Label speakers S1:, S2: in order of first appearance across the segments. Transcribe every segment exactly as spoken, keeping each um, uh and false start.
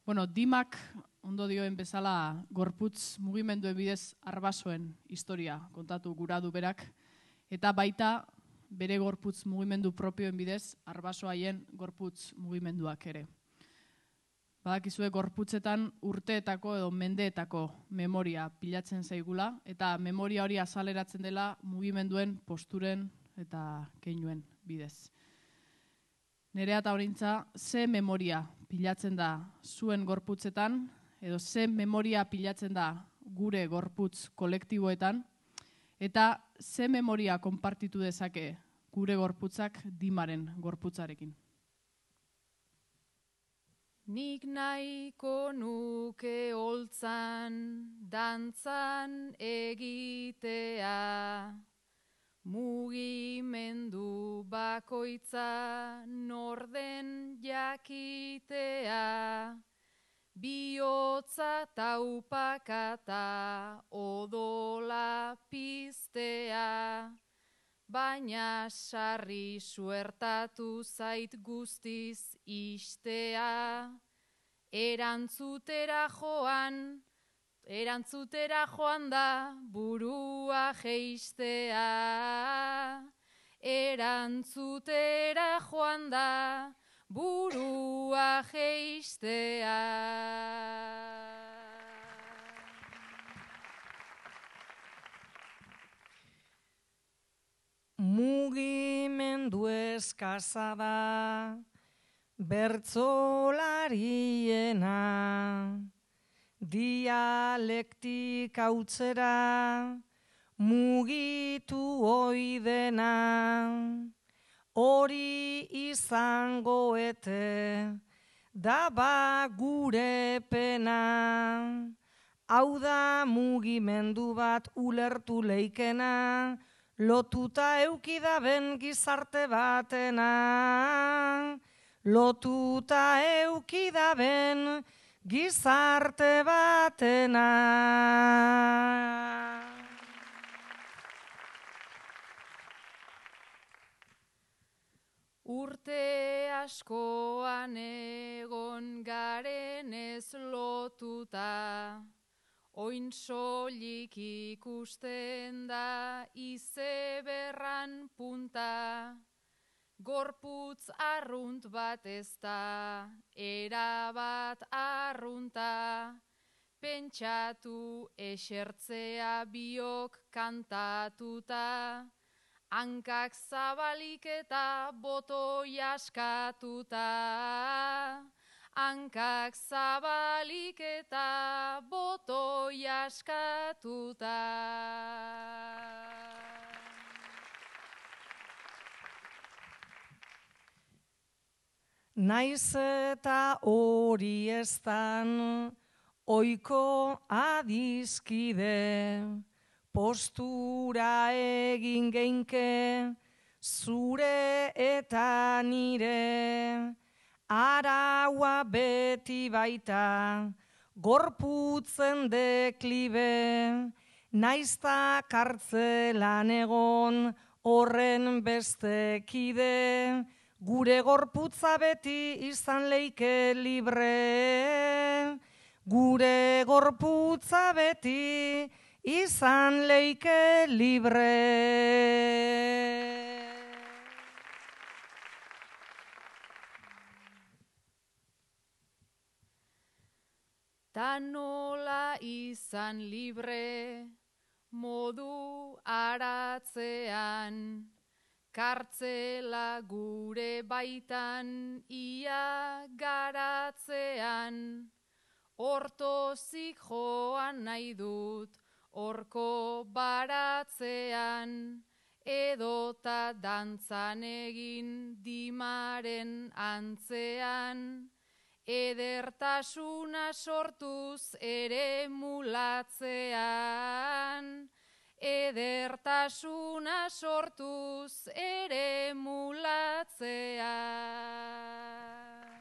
S1: Bueno, Dimak ondo dioen bezala gorputz mugimenduen bidez arbasoen historia kontatu gura du berak, eta baita bere gorputz mugimendu propioen bidez arbaso haien gorputz mugimenduak ere. Badakizue gorputzetan urteetako edo mendeetako memoria pilatzen zaigula, eta memoria hori azaleratzen dela mugimenduen posturen eta keinuen bidez. Nerea eta Orintza, ze memoria pilatzen da zuen gorputzetan, edo ze memoria pilatzen da gure gorputz kolektiboetan, eta ze memoria konpartitu dezake gure gorputzak Dimaren gorputzarekin.
S2: Nik nahiko nuke holtzan, dantzan egitea, mugimendu bakoitza norden jakitea, bihotza taupakata odola piztea, baina sarri suertatu zait guztiz istea, erantzutera joan, erantzutera joan da burua jeistea, erantzutera joan da burua jeistea.
S3: Mugimendu eskasa da, bertsolariena, dialektika utzera, mugitu oidena, hori izango ete, daba gure pena, hau da mugimendu bat ulertu leikena, lotuta eukidaben gizarte batena, lotuta eukidaben gizarte batena.
S2: Urte askoan egon garen ez lotuta, oin soilik ikusten da izeberran punta, gorputz arrunt bat ez da, erabat arrunta, pentsatu esertzea biok kantatuta, hankak zabalik eta botoi askatuta, hankak zabalik eta botoi askatuta.
S3: Naiz eta hori eztan oiko adizkide, postura egin geinke zure eta nire, araua beti baita, gorputzen deklibe, naizta kartzelan egon horren beste kide, gure gorputza beti izan leike libre, gure gorputza beti izan leike libre.
S2: Ta nola izan libre modu aratzean, kartzela gure baitan ia garatzean, hortozik joan nahi dut horko baratzean, edota dantzan egin Dimaren antzean, edertasuna sortuz ere mulatzean, edertasuna sortuz ere mulatzean.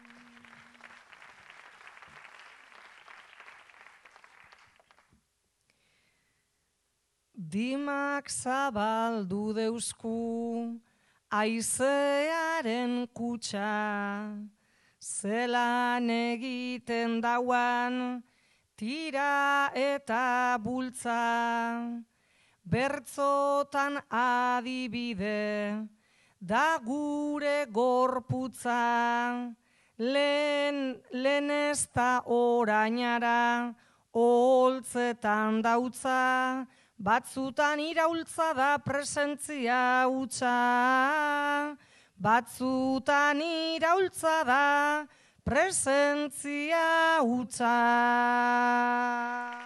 S3: Dimak zabaldu deusku, aizearen kutxa, zelan egiten dauan, tira eta bultza, bertzotan adibide, da gure gorputza, lehen, lehen ez da orainara, oholtzetan dautza, batzutan iraultza da presentzia hutsa, batzutan iraultza da presentzia hutsa.